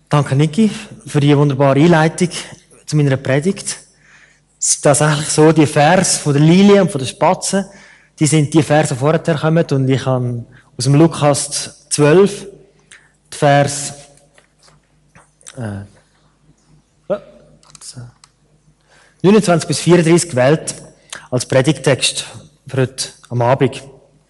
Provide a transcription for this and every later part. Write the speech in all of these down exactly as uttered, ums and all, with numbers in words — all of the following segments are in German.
Danke, Niki, für die wunderbare Einleitung zu meiner Predigt. Es ist tatsächlich so, die Verse von der Lilie und von der Spatzen, die sind die Verse, die vorher kommen. Und ich habe aus dem Lukas zwölf die Vers äh, neunundzwanzig bis vierunddreißig gewählt als Predigttext für heute am Abend.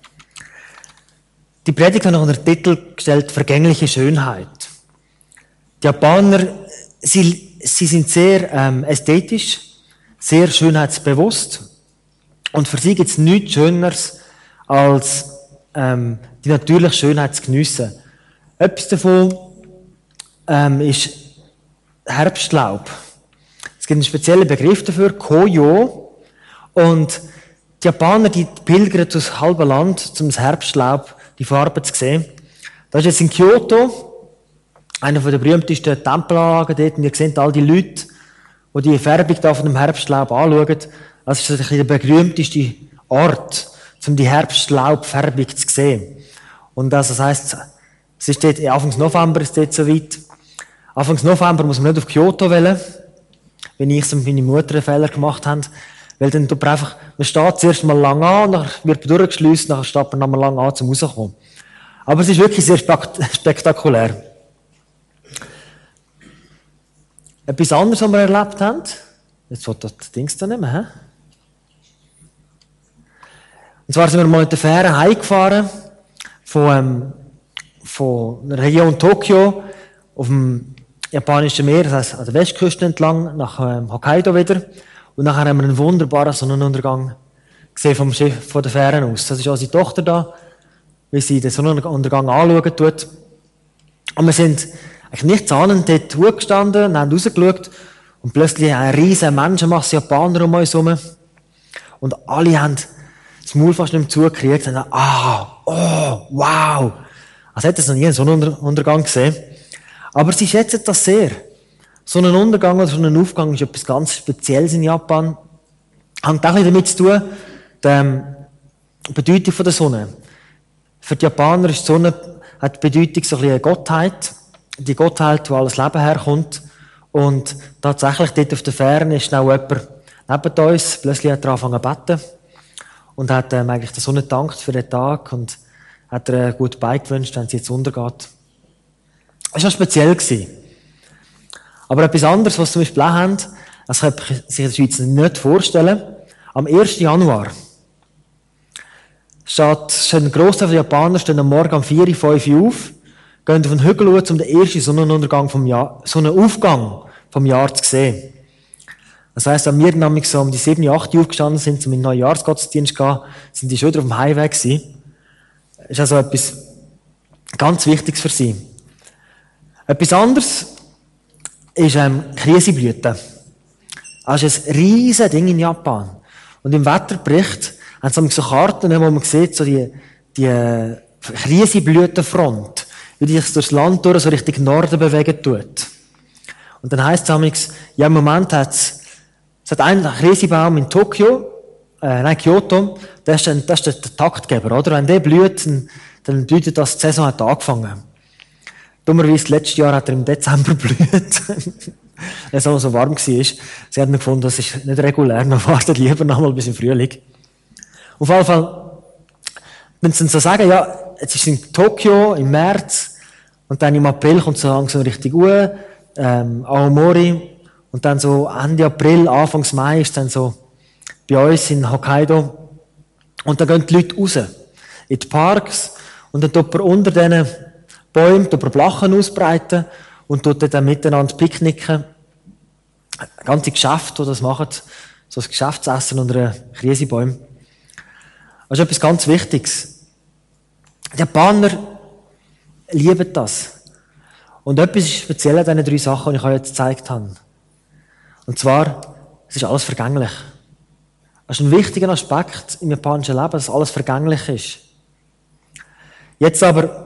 Die Predigt habe ich unter den Titel gestellt, Vergängliche Schönheit. Die Japaner, sie, sie sind sehr ähm, ästhetisch, sehr schönheitsbewusst. Und für sie gibt es nichts Schöneres, als ähm, die natürliche Schönheit zu geniessen. Etwas davon ähm, ist Herbstlaub. Es gibt einen speziellen Begriff dafür, Koyo. Und die Japaner, die pilgern durchs halbe Land, um das Herbstlaub, die Farben zu sehen. Das ist jetzt in Kyoto, einer der berühmtesten Tempelanlagen dort. Und ihr seht all die Leute, die die Färbung da von dem Herbstlaub anschauen. Das ist der berühmteste Ort, um die Herbstlaubfärbung zu sehen. Und das, das heisst, es ist dort, Anfang November ist dort so weit. Anfang November muss man nicht auf Kyoto wählen, wenn ich es und meine Mutter einen Fehler gemacht haben. Weil dann tut man einfach, man steht zuerst mal lang an, dann wird man durchgeschleust, dann steht man noch mal lang an, zum rauskommen. Aber es ist wirklich sehr spektakulär. Etwas anderes, was wir erlebt haben. Jetzt wird das Ding da nicht mehr, hä? Und zwar sind wir mal mit der Fähre heimgefahren von, ähm, von der Region Tokio auf dem japanischen Meer, das heisst an der Westküste entlang, nach ähm, Hokkaido wieder. Und nachher haben wir einen wunderbaren Sonnenuntergang gesehen vom Schiff, von der Fähre aus. Das ist unsere Tochter da, wie sie den Sonnenuntergang anschauen tut. Und wir sind eigentlich nichts ahnend dort hochgestanden und haben rausgeschaut. Und plötzlich eine riesige Menschenmasse Japaner um uns herum. Und alle haben das Maul fast nicht mehr zugekriegt und haben gesagt, ah, oh, wow. Als hätten sie noch nie einen Sonnenuntergang gesehen. Aber sie schätzen das sehr. So ein Untergang oder so ein Aufgang ist etwas ganz Spezielles in Japan. Hängt auch damit zu tun, die Bedeutung der Sonne. Für die Japaner ist die Sonne, hat die Bedeutung so ein bisschen eine Gottheit. Die Gottheit, wo alles Leben herkommt. Und tatsächlich dort auf der Ferne ist auch jemand neben uns. Plötzlich hat er angefangen zu beten. Und hat ähm, eigentlich der Sonne gedankt für den Tag. Und hat ihr gut beigewünscht, wenn sie jetzt untergeht. Das war speziell gewesen. Aber etwas anderes, was zum Beispiel auch haben, das kann man sich in der Schweiz nicht vorstellen. Am ersten Januar steht, steht ein Grossteil der Japaner stehen am Morgen um vier, fünf Uhr auf, gehen auf den Hügel schauen, um den ersten Sonnenuntergang vom Jahr, Sonnenaufgang vom Jahr zu sehen. Das heisst, wenn wir nämlich so um die sieben, acht Uhr aufgestanden sind, um in den Neujahrsgottesdienst zu gehen, sind die schon wieder auf dem Heimweg gewesen. Das ist also etwas ganz Wichtiges für sie. Etwas anderes ist ähm, Krisenblüten. Das ist ein riesiges Ding in Japan. Und im Wetterbericht haben sie so Karten, wo man sieht, so die, die Krisenblütenfront, wie die sich durchs Land durch so Richtung Norden bewegen tut. Und dann heisst es, ja, im Moment hat es, es hat einen Krisenbaum in Tokio, äh, nein, Kyoto, das ist, ein, das ist der Taktgeber, oder? Wenn der blüht, dann, dann bedeutet das, die Saison hat angefangen. Dummerweise, letztes Jahr hat er im Dezember blüht, weil es auch so warm war. Sie haben gefunden, das ist nicht regulär, man wartet lieber noch mal bis im Frühling. Auf jeden Fall, wenn sie dann so sagen, ja, jetzt ist es in Tokio im März und dann im April kommt es so langsam richtig Uhr, ähm, Aomori und dann so Ende April, Anfang Mai ist dann so bei uns in Hokkaido und dann gehen die Leute raus in die Parks und dann tut man unter diesen Bäume, tut man Blachen ausbreiten und tut dann miteinander picknicken. Ganze Geschäfte, die das machen, so ein Geschäftsessen unter Krisenbäumen. Das ist etwas ganz Wichtiges. Die Japaner lieben das. Und etwas ist speziell an diesen drei Sachen, die ich euch jetzt gezeigt habe. Und zwar, es ist alles vergänglich. Das ist ein wichtiger Aspekt im japanischen Leben, dass alles vergänglich ist. Jetzt aber,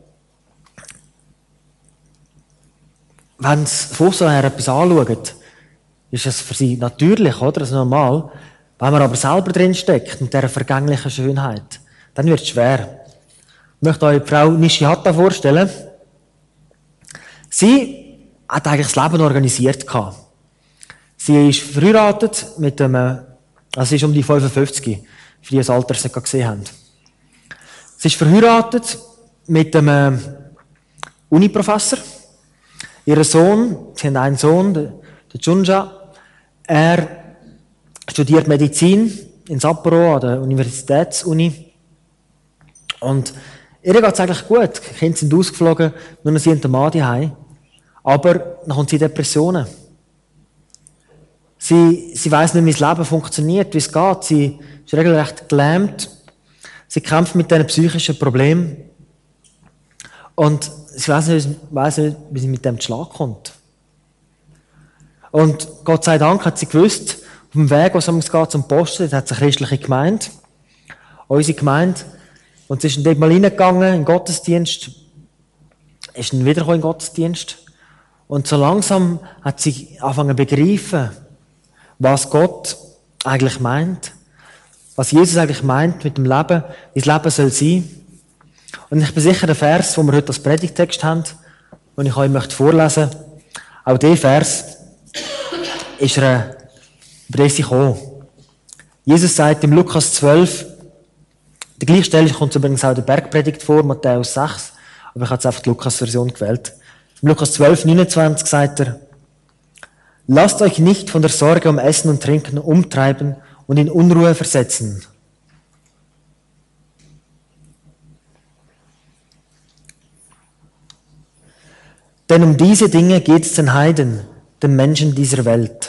wenn sie von so her etwas anschauen, ist es für sie natürlich, oder? Das ist normal. Wenn man aber selber drinsteckt, mit dieser vergänglichen Schönheit, dann wird es schwer. Ich möchte euch Frau Nishihata vorstellen. Sie hat eigentlich das Leben organisiert gehabt. Sie ist verheiratet mit einem, also sie ist um die fünfundfünfzig, für die das Alter sie gerade gesehen haben. Sie ist verheiratet mit einem Uniprofessor. Ihr Sohn, sie haben einen Sohn, der Junja, er studiert Medizin in Sapporo an der Universitätsuni. Und ihr geht es eigentlich gut. Die Kinder sind ausgeflogen, nur noch sie und der Mann daheim. Aber dann kommt sie in Depressionen. Sie, sie weiss nicht, wie das Leben funktioniert, wie es geht. Sie ist regelrecht gelähmt. Sie kämpft mit diesen psychischen Problemen. Und sie weiss nicht, weiss nicht, wie sie mit dem zu Schlag kommt. Und Gott sei Dank hat sie gewusst, auf dem Weg, was es geht zum Posten, da hat es eine christliche Gemeinde, unsere Gemeinde. Und sie ist dann dort mal reingegangen in den Gottesdienst, ist dann wiedergekommen in den Gottesdienst. Und so langsam hat sie angefangen zu begreifen, was Gott eigentlich meint, was Jesus eigentlich meint mit dem Leben, wie das Leben soll sein. Und ich bin sicher, der Vers, den wir heute als Predigtext haben, den ich euch möchte vorlesen möchte, auch dieser Vers ist er über sie gekommen. Jesus sagt im Lukas zwölf, die gleiche Stelle kommt übrigens auch in der Bergpredigt vor, Matthäus sechs, aber ich habe jetzt einfach die Lukas-Version gewählt. Im Lukas zwölf, neunundzwanzig sagt er, lasst euch nicht von der Sorge um Essen und Trinken umtreiben und in Unruhe versetzen. Denn um diese Dinge geht es den Heiden, den Menschen dieser Welt.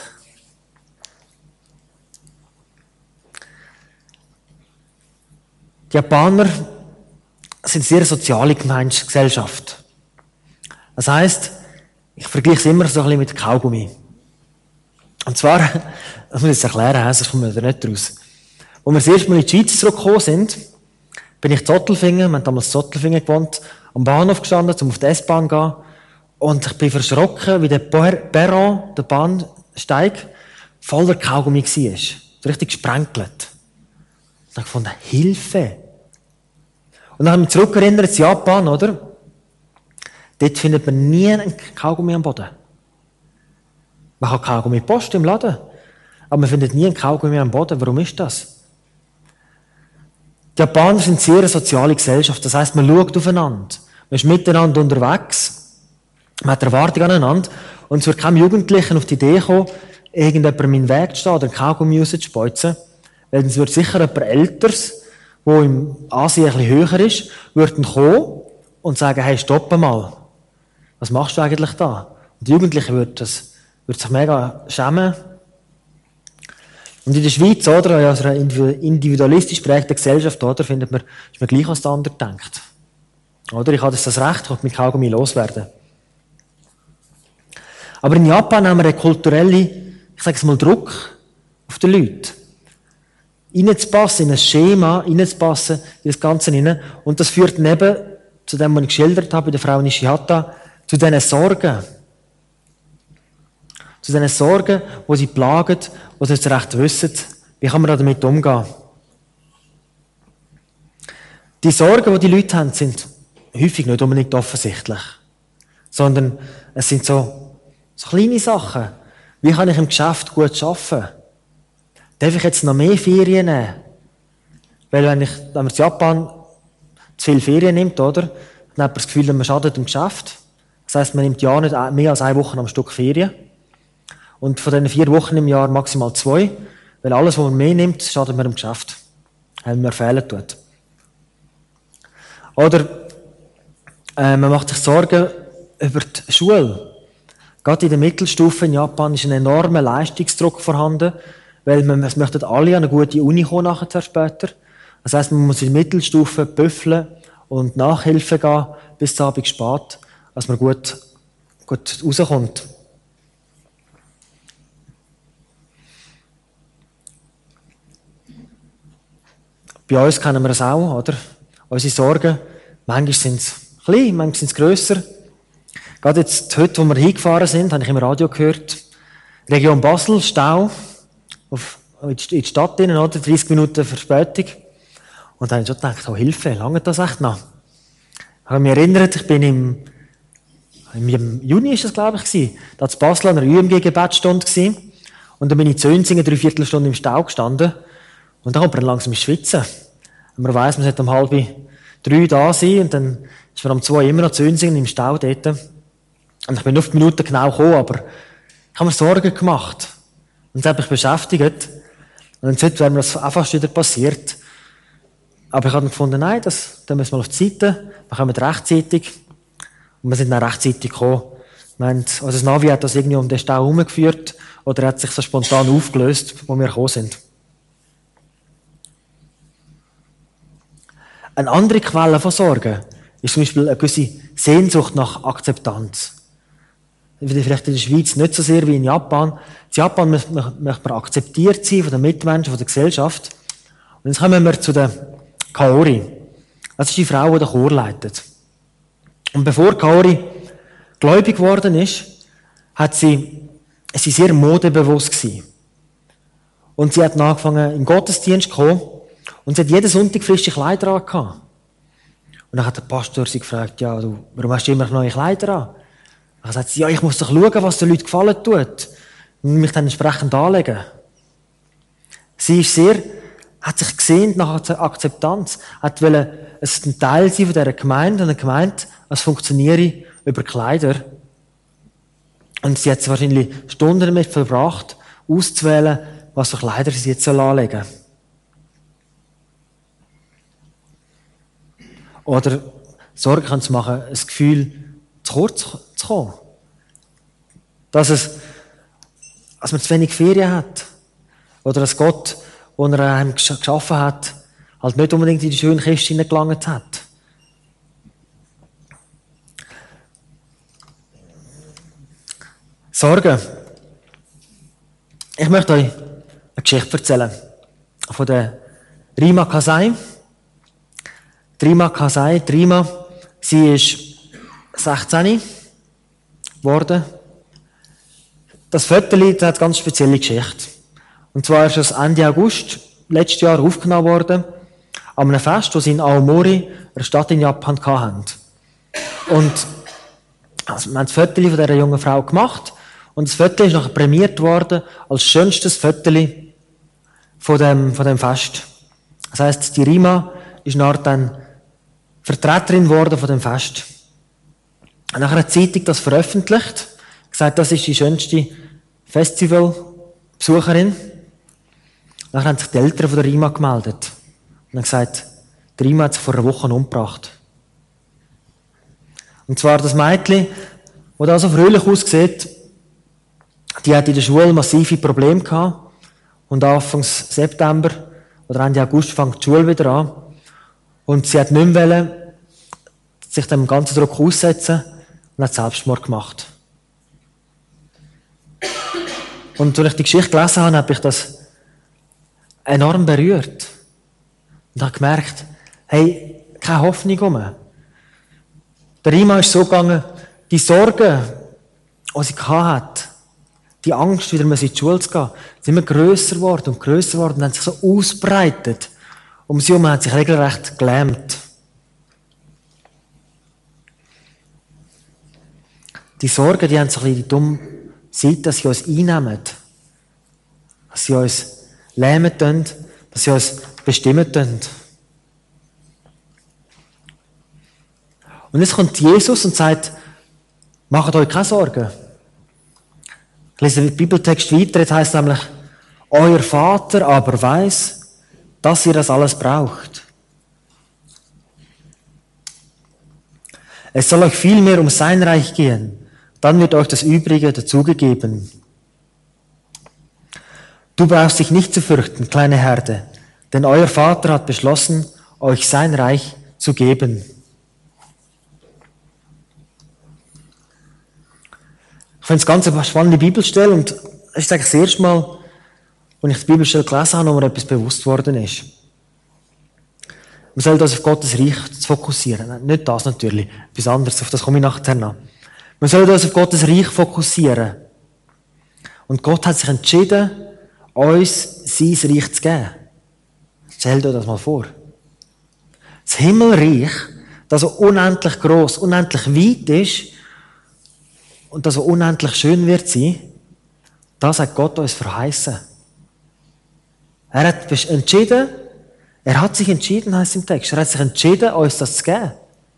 Die Japaner sind eine sehr soziale Gesellschaft. Das heisst, ich vergleiche es immer so ein bisschen mit Kaugummi. Und zwar, das muss ich jetzt erklären, sonst kommen wir da nicht raus. Als wir das erste Mal in die Schweiz zurückgekommen sind, bin ich in Zottelfingen, wir haben damals in Zottelfingen gewohnt, am Bahnhof gestanden, um auf die S-Bahn zu gehen. Und ich bin verschrocken, wie der Perron, der Bahnsteig, voller Kaugummi war. So richtig gesprenkelt. Und ich gefunden, Hilfe! Und dann habe ich mich zurückerinnert in Japan, oder? Dort findet man nie einen Kaugummi am Boden. Man hat Kaugummi Post im Laden, aber man findet nie einen Kaugummi am Boden. Warum ist das? Die Japaner sind sehr eine soziale Gesellschaft. Das heisst, man schaut aufeinander. Man ist miteinander unterwegs. Man hat Erwartungen aneinander. Und es wird keinem Jugendlichen auf die Idee kommen, irgendjemandem in den Weg zu stehen oder einen Kaugummi rauszuspeuzen. Weil es wird sicher jemand Älteres, der im Ansehen ein bisschen höher ist, wird kommen und sagen, hey, stopp mal. Was machst du eigentlich da? Und die Jugendlichen würden, das, würden sich mega schämen. Und in der Schweiz, oder, in unserer individualistisch prägten Gesellschaft, oder, findet man, ist man gleich, was der andere denkt. Oder, ich habe das Recht, ich kann mit Kaugummi loswerden. Aber in Japan haben wir einen kulturellen, ich sage es mal, Druck auf die Leute. Reinzupassen, in ein Schema, reinzupassen, in das Ganze rein. Und das führt neben, zu dem, was ich geschildert habe, bei der Frau Nishihata, zu diesen Sorgen. Zu diesen Sorgen, die sie plagen, wo sie nicht recht wissen, wie kann man damit umgehen. Die Sorgen, die die Leute haben, sind häufig nicht unbedingt offensichtlich. Sondern es sind so, so kleine Sachen. Wie kann ich im Geschäft gut arbeiten? Darf ich jetzt noch mehr Ferien nehmen? Weil wenn, ich, wenn man in Japan zu viele Ferien nimmt, oder, dann hat man das Gefühl, man schadet im Geschäft. Das heisst, man nimmt ja nicht mehr als eine Woche am Stück Ferien. Und von diesen vier Wochen im Jahr maximal zwei. Weil alles, was man mehr nimmt, schadet man im Geschäft. Weil man Fehler tut. Oder äh, man macht sich Sorgen über die Schule. Gerade in der Mittelstufe in Japan ist ein enormer Leistungsdruck vorhanden, weil man, es möchten alle an eine gute Uni kommen nachher später. Das heisst, man muss in der Mittelstufe büffeln und Nachhilfe gehen, bis zum Abend spät, dass man gut, gut rauskommt. Bei uns kennen wir es auch, oder? Unsere Sorgen, manchmal sind es klein, manchmal sind es grösser. Gerade jetzt, heute, wo wir hingefahren sind, habe ich im Radio gehört, Region Basel, Stau, auf, in die Stadt rein, oder? dreißig Minuten Verspätung. Und dann habe ich schon gedacht, oh Hilfe, lange das echt noch? Ich habe mich erinnert, ich bin im, im Juni ist das, glaube ich, gewesen. Da hat Basel an einer Ü M G-Gebetsstunde gewesen. Und dann bin ich in Zönsingen drei Viertelstunde im Stau gestanden. Und dann kommt man langsam ins Schwitzen. Und man weiss, man sollte um halb drei da sein. Und dann ist man um zwei immer noch in Zönsingen im Stau dort. Und ich bin auf die Minute genau gekommen, aber ich habe mir Sorgen gemacht. Und das hat mich beschäftigt. Und dann wäre mir das auch fast wieder passiert. Aber ich habe dann gefunden, nein, das, dann müssen wir auf die Seite. Wir kommen rechtzeitig. Und wir sind dann rechtzeitig gekommen. Wir haben, also das Navi hat das irgendwie um den Stau herumgeführt. Oder hat sich so spontan aufgelöst, wo wir gekommen sind. Eine andere Quelle von Sorgen ist zum Beispiel eine gewisse Sehnsucht nach Akzeptanz. Vielleicht in der Schweiz nicht so sehr wie in Japan. In Japan möchte man akzeptiert sein von den Mitmenschen, von der Gesellschaft. Und jetzt kommen wir zu der Kaori. Das ist die Frau, die den Chor leitet. Und bevor Kaori gläubig geworden ist, hat sie, ist sie sehr modebewusst gewesen. Und sie hat angefangen, in den Gottesdienst zu kommen. Und sie hat jeden Sonntag frische Kleider angehabt. Und dann hat der Pastor sie gefragt, ja, du, warum hast du immer noch neue Kleider an? Dann sagt sie, ja, ich muss doch schauen, was den Leuten gefallen tut. Und mich dann entsprechend anlegen. Sie ist sehr, hat sich gesehnt nach Akzeptanz, hat wollen, es ein Teil sein von dieser Gemeinde, und eine Gemeinde, als funktioniere über Kleider. Und sie hat wahrscheinlich Stunden damit verbracht, auszuwählen, was für Kleider sie jetzt anlegen soll. Oder Sorge kann es machen, ein Gefühl, zu kurz zu kommen. Dass, es, dass man zu wenig Ferien hat. Oder dass Gott, wo er einem geschaffen hat, halt nicht unbedingt in die schöne Kiste hineingelangt hat. Sorgen. Ich möchte euch eine Geschichte erzählen. Von der Rima Kasai. Die Rima Kasai, die Rima, sie ist sechzehn geworden. Das Viertel hat eine ganz spezielle Geschichte. Und zwar ist es Ende August letztes Jahr aufgenommen worden, an einem Fest, das sie in Aomori, einer Stadt in Japan, hatten. Und also, wir haben das Viertel von dieser jungen Frau gemacht. Und das Viertel ist nachher prämiert worden als schönstes Viertel von dem, von dem Fest. Das heisst, die Rima ist nachher dann Vertreterin geworden von dem Fest. Und nachher hat die Zeitung das veröffentlicht, gesagt, das ist die schönste Festivalbesucherin. Nachher haben sich die Eltern von der Rima gemeldet und haben gesagt, die Rima hat sich vor einer Woche umgebracht. Und zwar das Mädchen, das da so fröhlich aussieht, die hat in der Schule massive Probleme gehabt. Und Anfang September oder Ende August fängt die Schule wieder an. Und sie hat nicht mehr wollen, sich dem ganzen Druck aussetzen und hat Selbstmord gemacht. Und als ich die Geschichte gelesen habe, habe ich das enorm berührt. Und habe gemerkt, hey, keine Hoffnung mehr. Der Rima ist so gegangen, die Sorgen, die sie hatte, die Angst, wieder mal in die Schule zu gehen, sind immer grösser geworden und grösser geworden und haben sich so ausbreitet. Um sie herum hat sich regelrecht gelähmt. Die Sorgen, die haben so ein bisschen die dumme Seite, dass sie uns einnehmen. Dass sie uns lähmen tun, dass sie uns bestimmen tun. Und jetzt kommt Jesus und sagt, macht euch keine Sorgen. Ich lese den Bibeltext weiter, jetzt heisst es nämlich, euer Vater aber weiss, dass ihr das alles braucht. Es soll euch vielmehr um sein Reich gehen, dann wird euch das Übrige dazugegeben. Du brauchst dich nicht zu fürchten, kleine Herde, denn euer Vater hat beschlossen, euch sein Reich zu geben. Ich finde es ganz eine spannende Bibelstelle und es ist eigentlich das erste Mal, als ich die Bibelstelle gelesen habe, wo mir etwas bewusst worden ist. Man soll das auf Gottes Reich fokussieren. Nicht das natürlich, etwas anderes, auf das komme ich nachher noch. Man soll das auf Gottes Reich fokussieren. Und Gott hat sich entschieden, uns sein Reich zu geben. Stell dir das mal vor. Das Himmelreich, das so unendlich gross, unendlich weit ist und das, was unendlich schön wird sein, das hat Gott uns verheißen. Er hat entschieden, er hat sich entschieden, heisst es im Text, er hat sich entschieden, uns das zu geben.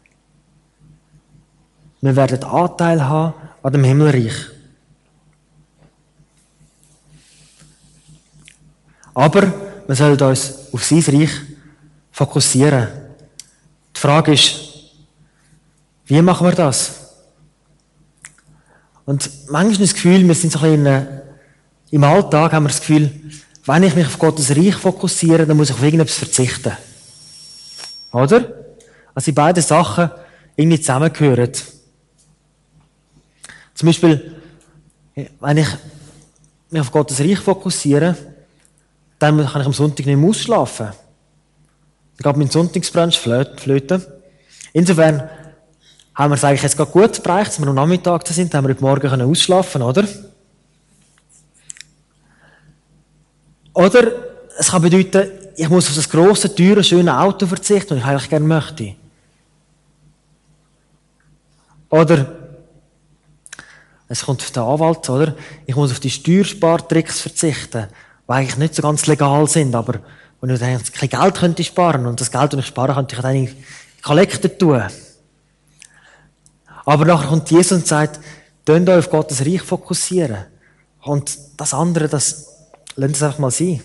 Wir werden Anteil haben an dem Himmelreich. Aber wir sollen uns auf sein Reich fokussieren. Die Frage ist, wie machen wir das? Und manchmal ist das Gefühl, wir sind so ein bisschen im Alltag, haben wir das Gefühl, wenn ich mich auf Gottes Reich fokussiere, dann muss ich auf irgendetwas verzichten. Oder? Also die beiden Sachen irgendwie zusammengehören. Zum Beispiel, wenn ich mich auf Gottes Reich fokussiere, dann kann ich am Sonntag nicht mehr ausschlafen. Dann geht mein Sonntagsbrunch flöten. Insofern haben wir es eigentlich jetzt gerade gut gebracht, dass wir am Nachmittag da sind, haben wir heute Morgen ausschlafen, oder? Oder es kann bedeuten, ich muss auf das grosse, teure, schöne Auto verzichten, das ich eigentlich gerne möchte. Oder es kommt der Anwalt, oder? Ich muss auf die Steuerspartricks verzichten, die eigentlich nicht so ganz legal sind, aber wenn ich dann kein Geld könnte sparen und das Geld, das ich sparen könnte, ich dann in Kollekte tun. Aber nachher kommt Jesus und sagt, könnt euch auf Gottes Reich fokussieren. Und das andere, das lasst es einfach mal sein.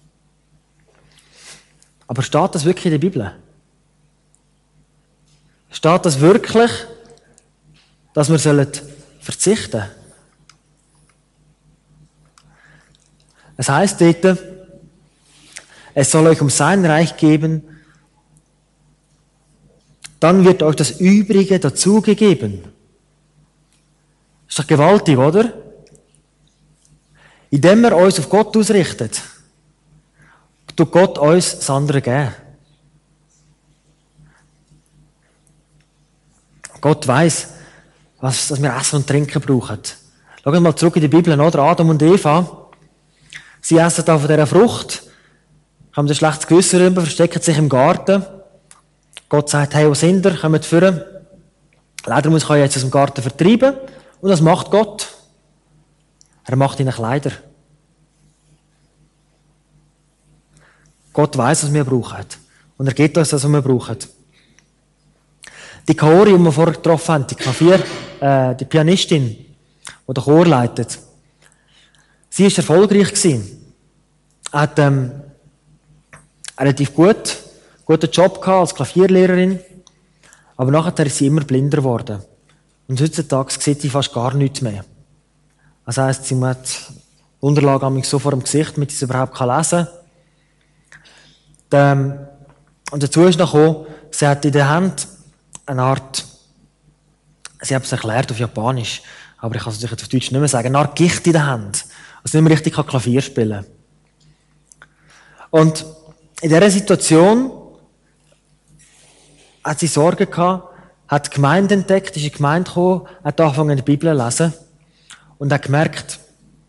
Aber steht das wirklich in der Bibel? Steht das wirklich, dass wir verzichten sollen? Es heisst dort, es soll euch um sein Reich geben, dann wird euch das Übrige dazugegeben. Ist doch gewaltig, oder? Indem wir uns auf Gott ausrichtet, tut Gott uns das andere geben. Gott weiss, was dass wir Essen und Trinken brauchen. Schauen mal zurück in die Bibel, oder? Adam und Eva, sie essen da von dieser Frucht, haben ein schlechtes Gewissen darüber, verstecken sich im Garten. Gott sagt, hey, wo sind ihr? Kommt führen. Leider muss ich euch jetzt aus dem Garten vertreiben. Und das macht Gott. Er macht ihnen Kleider. Gott weiss, was wir brauchen. Und er gibt uns das, was wir brauchen. Die Kaori, die wir vorher getroffen haben, die Klavier, äh, die Pianistin, die den Chor leitet, sie war erfolgreich gewesen. Hat ähm, relativ gut, guten Job gehabt als Klavierlehrerin, aber nachher ist sie immer blinder geworden. Und heutzutage sieht sie fast gar nichts mehr. Das heisst, sie hat die Unterlage so vor dem Gesicht, damit sie es überhaupt lesen kann. Und dazu ist noch gekommen, sie hat in der Hand eine Art, sie hat es erklärt auf Japanisch, aber ich kann es natürlich auf Deutsch nicht mehr sagen, eine Art Gicht in der Hand. Also nicht mehr richtig Klavier spielen kann. Und in dieser Situation hat sie Sorgen gehabt, hat die Gemeinde entdeckt, ist in die Gemeinde gekommen, hat angefangen, die Bibel zu lesen und hat gemerkt,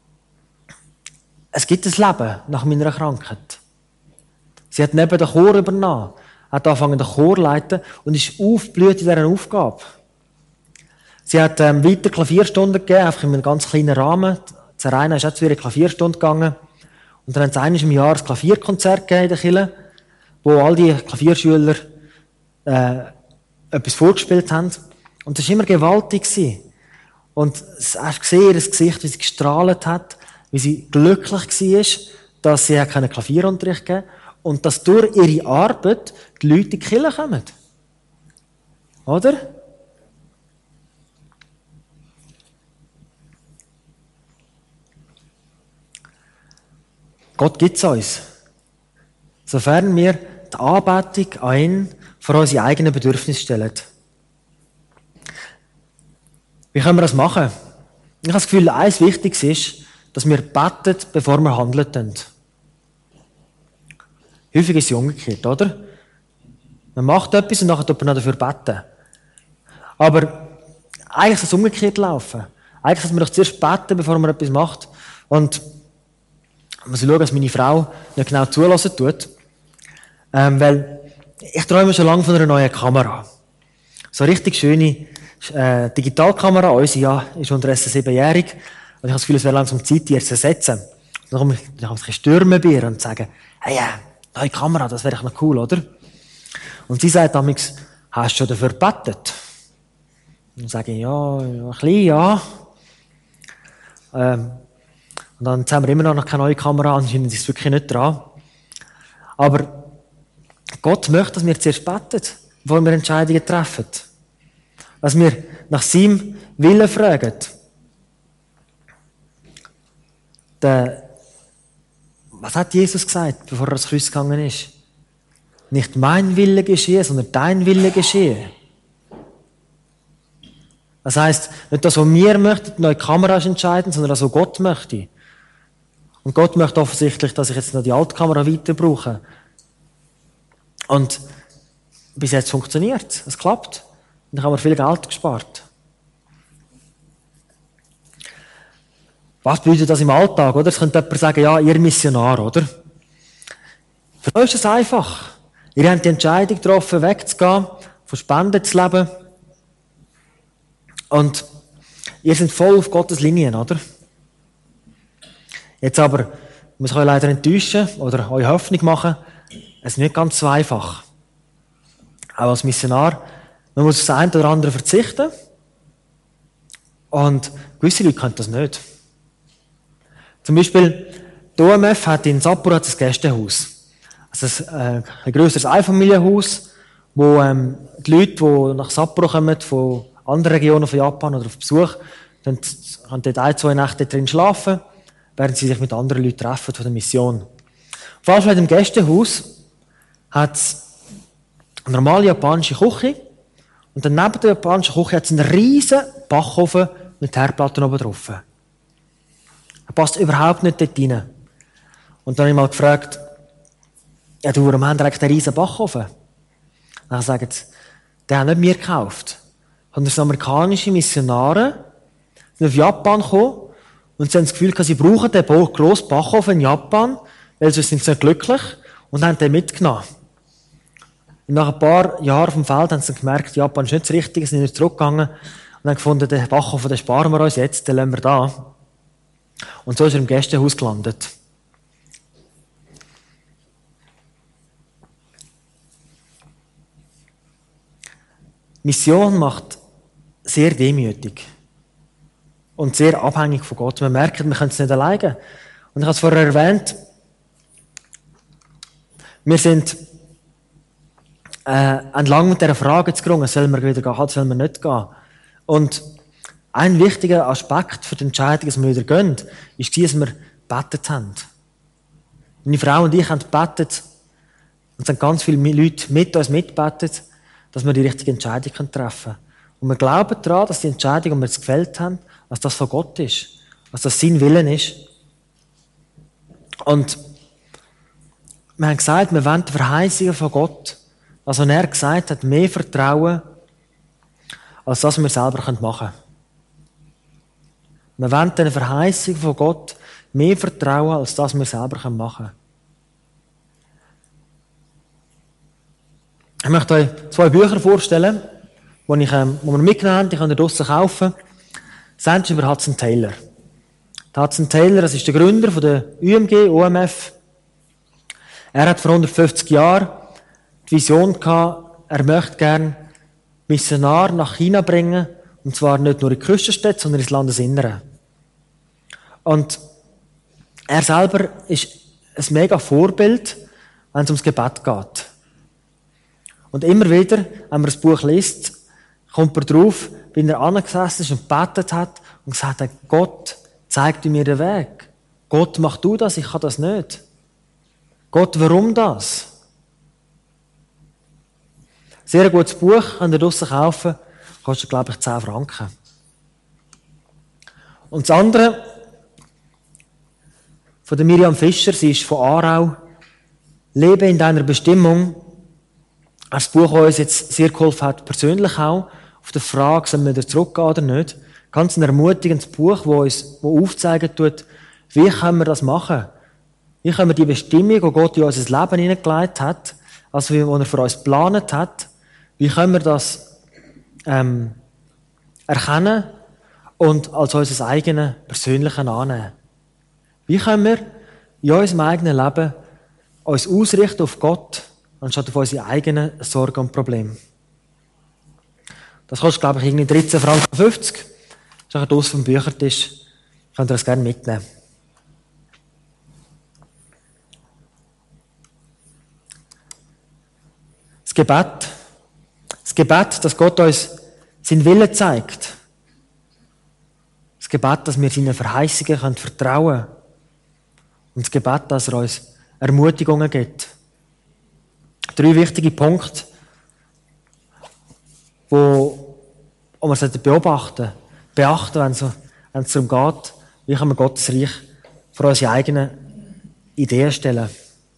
es gibt ein Leben nach meiner Krankheit. Sie hat neben den Chor übernommen, hat angefangen, den Chor zu leiten und ist aufgeblüht in dieser Aufgabe. Sie hat ähm, weiter Klavierstunden gegeben, einfach in einem ganz kleinen Rahmen. Zeraina ist auch zu ihrer Klavierstunde gegangen. Und dann hat es einmal im Jahr ein Klavierkonzert gegeben in der Kirche, wo all die Klavierschüler äh, etwas vorgespielt haben. Und das war immer gewaltig. Und hast du gesehen, ihr Gesicht, wie sie gestrahlt hat, wie sie glücklich war, dass sie keinen Klavierunterricht gegeben hat und dass durch ihre Arbeit die Leute in die Kirche kommen. Oder? Gott gibt es uns. Sofern wir die Anbetung an ihn vor unsere eigenen Bedürfnisse stellen. Wie können wir das machen? Ich habe das Gefühl, eins Wichtiges ist, dass wir beten, bevor wir handeln. Häufig ist es umgekehrt, oder? Man macht etwas und nachher tut man dafür beten. Aber eigentlich soll es umgekehrt laufen. Eigentlich sollte man doch zuerst beten, bevor man etwas macht. Und ich muss schauen, dass meine Frau nicht genau zulassen tut. Ähm, weil ich träume schon lange von einer neuen Kamera. So richtig schöne äh, Digitalkamera. Unsere ja, ist unterdessen siebenjährig. Und ich habe das Gefühl, es wäre langsam Zeit, die zu ersetzen. Dann komme ich, dann kann ich ein bisschen stürmen bei ihr und sagen, hey, ja, neue Kamera, das wäre doch noch cool, oder? Und sie sagt damals, hast du schon dafür gebetet? Und dann sage ich, ja, ein bisschen, ja. Ähm, und dann haben wir immer noch keine neue Kamera, anscheinend ist es wirklich nicht dran. Aber Gott möchte, dass wir zuerst beten, bevor wir Entscheidungen treffen. Dass wir nach seinem Willen fragen. Der, was hat Jesus gesagt, bevor er ans Kreuz gegangen ist? Nicht mein Wille geschehe, sondern dein Wille geschehe. Das heisst, nicht das, was wir möchten, die neue Kamera ist entscheidend, sondern das, was Gott möchte. Und Gott möchte offensichtlich, dass ich jetzt noch die alte Kamera weiter brauche. Und bis jetzt funktioniert es. Es klappt. Und dann haben wir viel Geld gespart. Was bedeutet das im Alltag, oder? Es könnte jemand sagen, ja, ihr Missionar, oder? Für euch ist es einfach. Ihr habt die Entscheidung getroffen, wegzugehen, von Spenden zu leben. Und ihr seid voll auf Gottes Linien, oder? Jetzt aber, ich muss euch leider enttäuschen oder euch Hoffnung machen, es ist nicht ganz so einfach. Auch als Missionar, man muss auf das eine oder andere verzichten. Und gewisse Leute können das nicht. Zum Beispiel, die O M F hat in Sapporo ein Gästehaus. Also ein, äh, ein grösseres Einfamilienhaus, wo ähm, die Leute, die nach Sapporo kommen, von anderen Regionen von Japan oder auf Besuch, dann können dort ein, zwei Nächte drin schlafen, während sie sich mit anderen Leuten treffen von der Mission. Auf jeden Fall in dem Gästehaus hat es eine normale japanische Küche und dann neben der japanischen Küche hat es einen riesen Backofen mit Herdplatten oben drauf. Er passt überhaupt nicht dort rein. Und dann habe ich mal gefragt, ja du, warum haben wir eigentlich einen riesen Backofen? Dann sagen sie, den haben nicht wir gekauft. Sondern es amerikanische Missionare sind auf Japan gekommen und sie haben das Gefühl, sie brauchen den grossen Backofen in Japan, weil sonst sind sie nicht glücklich und haben den mitgenommen. Und nach ein paar Jahren vom Feld haben sie gemerkt, Japan ist nicht das Richtige, sind nicht zurückgegangen und haben gefunden, den Backofen, den sparen wir uns jetzt, den lassen wir da. Und so ist er im Gästehaus gelandet. Mission macht sehr demütig und sehr abhängig von Gott. Man merkt, wir können es nicht alleine. Und ich habe es vorher erwähnt, wir sind äh, entlang mit dieser Frage zu gerungen, sollen wir wieder gehen, sollen wir nicht gehen. Und ein wichtiger Aspekt für die Entscheidung, dass wir wieder gehen, ist, dass wir gebetet haben. Meine Frau und ich haben gebetet und es haben ganz viele Leute mit uns mitgebetet, dass wir die richtige Entscheidung treffen können. Und wir glauben daran, dass die Entscheidung, die wir jetzt gefällt haben, dass das von Gott ist, dass das sein Willen ist. Und wir haben gesagt, wir wollen die Verheißungen von Gott, also er gesagt hat, mehr vertrauen, als das wir selber machen können. Wir wollen den Verheißungen von Gott mehr vertrauen, als das wir selber machen können. Ich möchte euch zwei Bücher vorstellen, die, ich, ähm, die wir mitgenommen haben, die könnt ihr draussen kaufen. Das eine ist über Hudson Taylor. Der Hudson Taylor, das ist der Gründer von der U M G, O M F. Er hat vor hundertfünfzig Jahren die Vision gehabt, er möchte gerne Missionare nach China bringen, und zwar nicht nur in die Küstenstädte, sondern ins Landesinnere. Und er selber ist ein mega Vorbild, wenn es ums Gebet geht. Und immer wieder, wenn man das Buch liest, kommt man drauf, wie er angesessen ist und gebetet hat und gesagt hat, Gott, zeig mir den Weg. Gott, mach du das, ich kann das nicht. Gott, warum das? Sehr ein gutes Buch, könnt ihr draussen kaufen, kostet, glaube ich, zehn Franken. Und das andere, von der Miriam Fischer, sie ist von Aarau, Lebe in deiner Bestimmung. Das Buch, das uns jetzt sehr geholfen hat, persönlich auch, auf die Frage, sollen wir wieder zurückgehen oder nicht. Ganz ein ermutigendes Buch, das uns wo aufzeigen tut, wie können wir das machen? Wie können wir die Bestimmung, die Gott in unser Leben hineingelegt hat, also wie er für uns geplant hat, wie können wir das ähm, erkennen und als unser eigenes Persönliches annehmen. Wie können wir in unserem eigenen Leben uns ausrichten auf Gott, anstatt auf unsere eigenen Sorgen und Probleme? Das kostet, glaube ich, irgendwie dreizehn Franken fünfzig. Das ist ein Dos vom Büchertisch. Könnt ihr das gerne mitnehmen. Das Gebet. Das Gebet, dass Gott uns seinen Willen zeigt. Das Gebet, dass wir seinen Verheißungen können vertrauen können. Und das Gebet, dass er uns Ermutigungen gibt. Drei wichtige Punkte, wo, wo wir beobachten, beachten, wenn es, wenn es darum geht, wie können wir Gottes Reich vor unsere eigenen Ideen stellen.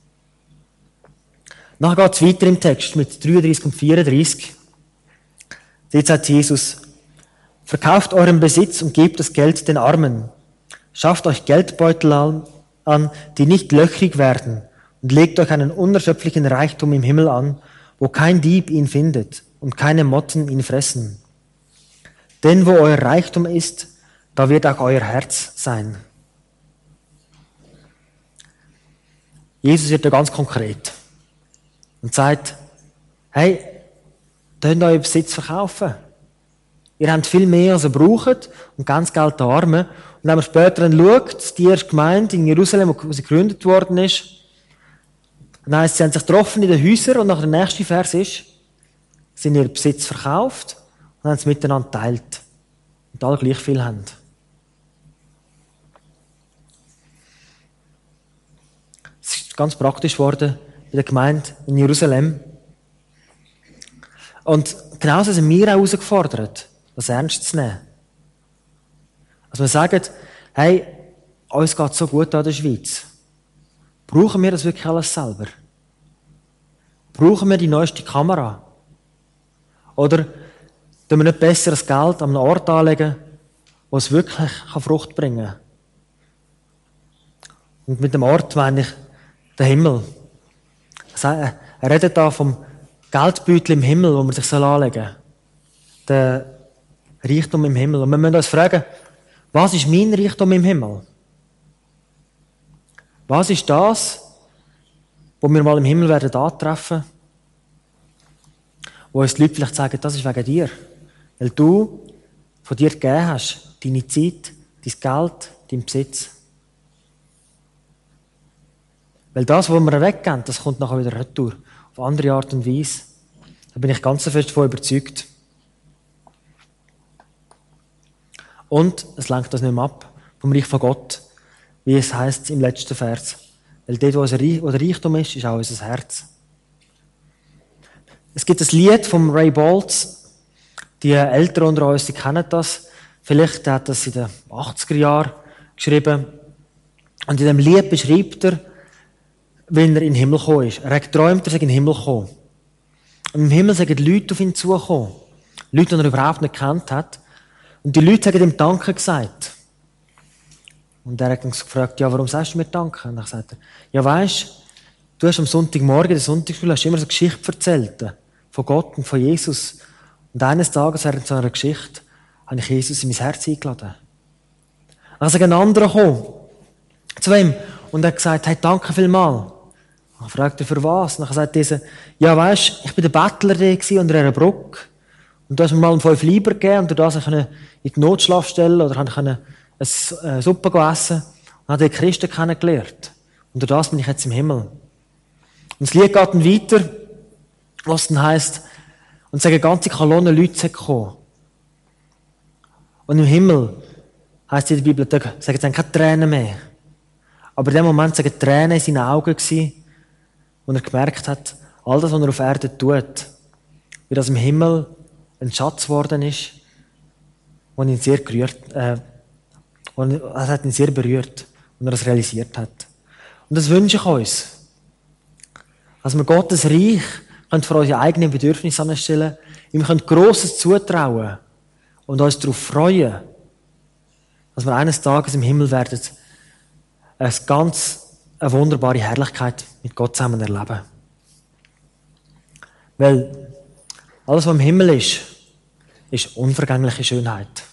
Nachher geht es weiter im Text mit dreiunddreißig und vierunddreißig. Dort sagt Jesus: Verkauft euren Besitz und gebt das Geld den Armen. Schafft euch Geldbeutel an, die nicht löchrig werden, und legt euch einen unerschöpflichen Reichtum im Himmel an, wo kein Dieb ihn findet und keine Motten ihn fressen. Denn wo euer Reichtum ist, da wird auch euer Herz sein. Jesus wird ja ganz konkret und sagt: Hey, könnt euren Besitz verkaufen. Ihr habt viel mehr, als ihr braucht, und ganz Geld der Armen. Und wenn man später dann schaut, die erste Gemeinde in Jerusalem, wo sie gegründet worden ist, dann heisst, sie haben sich getroffen in den Häusern, und nach der nächste Vers ist, sie haben ihren Besitz verkauft und haben es miteinander geteilt. Und alle gleich viel haben. Es ist ganz praktisch geworden in der Gemeinde in Jerusalem. Und genauso sind wir auch herausgefordert, das ernst zu nehmen. Also wir sagen, hey, uns geht so gut in der Schweiz. Brauchen wir das wirklich alles selber? Brauchen wir die neueste Kamera? Oder tun wir nicht besser das Geld an einem Ort anlegen, wo es wirklich Frucht bringen kann? Und mit dem Ort meine ich den Himmel. Er redet da vom Geldbeutel im Himmel, wo man sich anlegen soll. Der Reichtum im Himmel. Und wir müssen uns fragen, was ist mein Reichtum im Himmel? Was ist das, wo wir mal im Himmel werden antreffen, wo uns die Leute vielleicht sagen, das ist wegen dir. Weil du von dir gegeben hast, deine Zeit, dein Geld, dein Besitz. Weil das, was wir weggeben, das kommt nachher wieder retour. Auf andere Art und Weise. Da bin ich ganz fest davon überzeugt. Und es lenkt das nicht mehr ab vom Reich von Gott, wie es heisst im letzten Vers. Weil dort, wo der Reichtum ist, ist auch unser Herz. Es gibt ein Lied von Ray Boltz. Die Älteren unter uns, die kennen das. Vielleicht hat er das in den achtziger Jahren geschrieben. Und in diesem Lied beschreibt er, wenn er in den Himmel gekommen ist. Er hat geträumt, er sei in den Himmel gekommen. Und im Himmel sind Leute auf ihn zugekommen. Leute, die er überhaupt nicht gekannt hat. Und die Leute haben ihm Danke gesagt. Und er hat dann gefragt, ja, warum sagst du mir Danke? Und dann sagt er, ja, weisst, du hast am Sonntagmorgen, in der Sonntagsschule, hast immer so eine Geschichte erzählt. Von Gott und von Jesus. Und eines Tages während so einer Geschichte habe ich Jesus in mein Herz eingeladen. Dann ist ein anderer gekommen, zu ihm, und er hat gesagt, hey, danke vielmals. Dann fragt er, für was? Dann sagt dieser, ja, weisst, ich bin der Bettler unter einer Brücke. Und du hast mir mal fünf Lieber gegeben, und durch das konnte ich in die Notschlafstelle oder konnte eine Suppe essen. Und habe die Christen kennengelernt. Und durch das bin ich jetzt im Himmel. Und das Lied geht dann weiter, was dann heisst, und es sind eine ganze Kolonne Leute gekommen. Und im Himmel heisst in der Bibel, da sagen sie keine Tränen mehr. Aber in dem Moment waren Tränen in seinen Augen, und er gemerkt hat, all das, was er auf Erde tut, wie das im Himmel ein Schatz geworden ist, und ihn sehr gerührt, äh, und es hat ihn sehr berührt, und er das realisiert hat. Und das wünsche ich uns, dass wir Gottes Reich für unsere eigenen Bedürfnisse anstellen, ihm Grosses zutrauen und uns darauf freuen, dass wir eines Tages im Himmel werden, eine ganz eine wunderbare Herrlichkeit mit Gott zusammen erleben. Weil alles, was im Himmel ist, ist unvergängliche Schönheit.